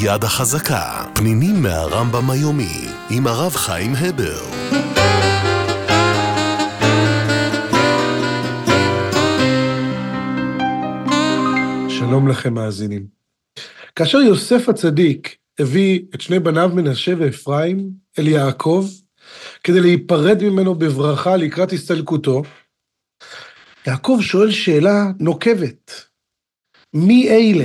יד החזקה, פנינים מהרמב"ם היומי, עם הרב חיים הבר. שלום לכם מאזינים. כאשר יוסף הצדיק הביא את שני בניו מנשה ואפרים אל יעקב, כדי להיפרד ממנו בברכה לקראת הסתלקותו, יעקב שואל שאלה נוקבת. מי אלה?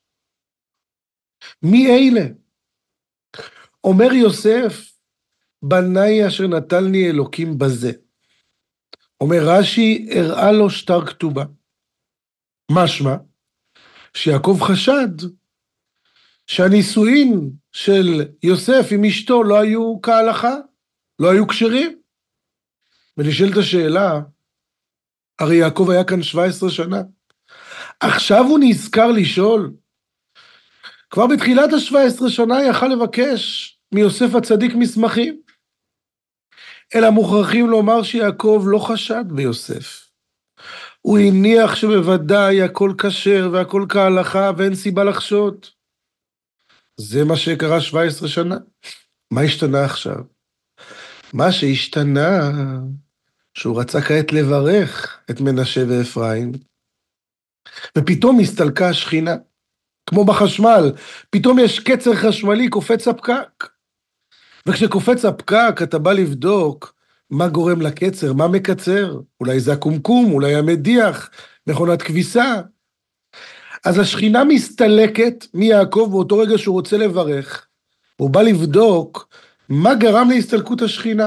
מי אלה? אומר יוסף, בניי אשר נטלני אלוקים בזה. אומר רש"י, הראה לו שטר כתובה. משמע, שיעקב חשד שהנישואין של יוסף עם אשתו לא היו כהלכה, לא היו כשרים. ונשאלת השאלה, הרי יעקב היה כאן 17 שנה. עכשיו הוא נזכר לשאול. כבר בתחילת ה-17 שנה יכל לבקש מיוסף הצדיק מסמכים. אלא מוכרחים לומר שיעקב לא חשד ביוסף. הוא הניח שבוודאי הכל כשר והכל כהלכה ואין סיבה לחשוד. זה מה שקרה 17 שנה. מה השתנה עכשיו? מה שהשתנה, שהוא רצה כעת לברך את מנשה ואפרים, ופתאום הסתלקה השכינה, כמו בחשמל, פתאום יש קצר חשמלי, קופץ הפקק. וכשקופץ הפקק אתה בא לבדוק מה גורם לקצר, מה מקצר, אולי זה הקומקום, אולי המדיח, מכונת כביסה. אז השכינה מסתלקת מיעקב באותו רגע שהוא רוצה לברך, הוא בא לבדוק מה גרם להסתלקות השכינה.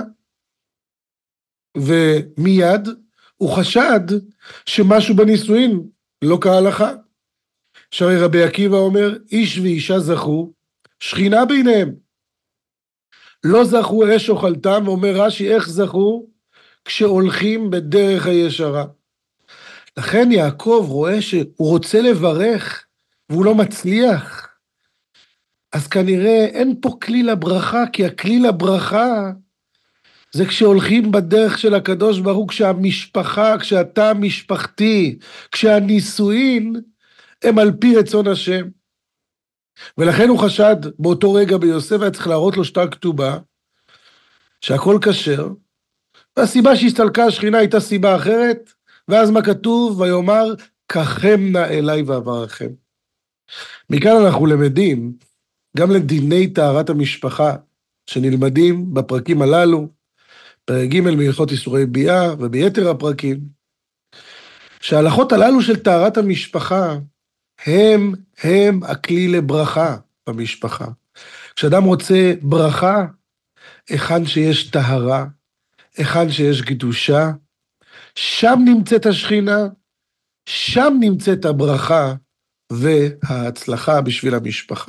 ומיד הוא חשד שמשהו בנישואין לא כהלכה. שהרי רבי עקיבא אומר, איש ואישה זכו, שכינה ביניהם. לא זכו אש אוכלתם, ואומר רש"י, איך זכו? כשהולכים בדרך הישרה. לכן יעקב רואה שהוא רוצה לברך, והוא לא מצליח. אז כנראה אין פה כלי לברכה, כי הכלי לברכה זה כשהולכים בדרך של הקדוש ברוך הוא, כשהמשפחה, כשאתה משפחתי, כשהנישואין הם על פי רצון השם. ולכן הוא חשד באותו רגע ביוסף, היה צריך להראות לו שטר כתובה, שהכל כשר, והסיבה שהסתלקה השכינה הייתה סיבה אחרת, ואז מה כתוב? ויאמר, קחם נא אליי ואברכם. מכאן אנחנו למדים, גם לדיני טהרת המשפחה, שנלמדים בפרקים הללו, פרק ג' מהלכות איסורי ביאה, וביתר הפרקים, שההלכות הללו של טהרת המשפחה, הם הכלי לברכה במשפחה. כשאדם רוצה ברכה, היכן שיש טהרה, היכן שיש קדושה, שם נמצאת השכינה, שם נמצאת הברכה וההצלחה בשביל המשפחה.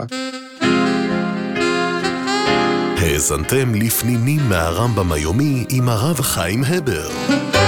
האזנתם לפנינים מהרמב"ם היומי עם הרב חיים הבר.